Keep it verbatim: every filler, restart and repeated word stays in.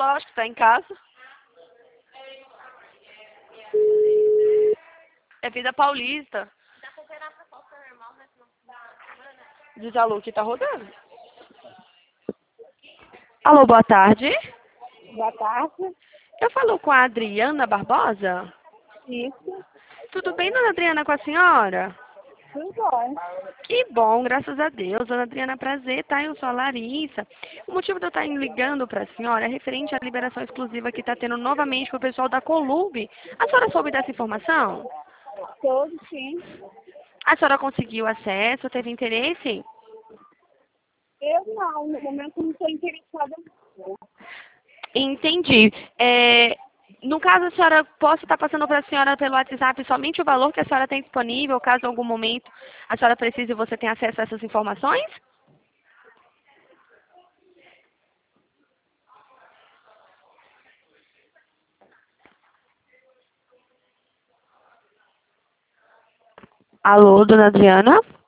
Lógico, tá em casa. É Vida Paulista. Diz alô que tá rodando. Alô, boa tarde. Boa tarde. Eu falo com a Adriana Barbosa? Isso. Tudo bem, dona Adriana, com a senhora? Tudo bom. Que bom, graças a Deus. Dona Adriana, prazer, tá? Eu sou a Larissa. O motivo de eu estar ligando para a senhora é referente à liberação exclusiva que está tendo novamente para o pessoal da Colube. A senhora soube dessa informação? Tudo sim. A senhora conseguiu acesso? Teve interesse? Eu não, no momento não estou interessada. Entendi. É, no caso, a senhora, posso estar passando para a senhora pelo WhatsApp somente o valor que a senhora tem disponível, caso em algum momento a senhora precise e você tenha acesso a essas informações? Alô, dona Adriana?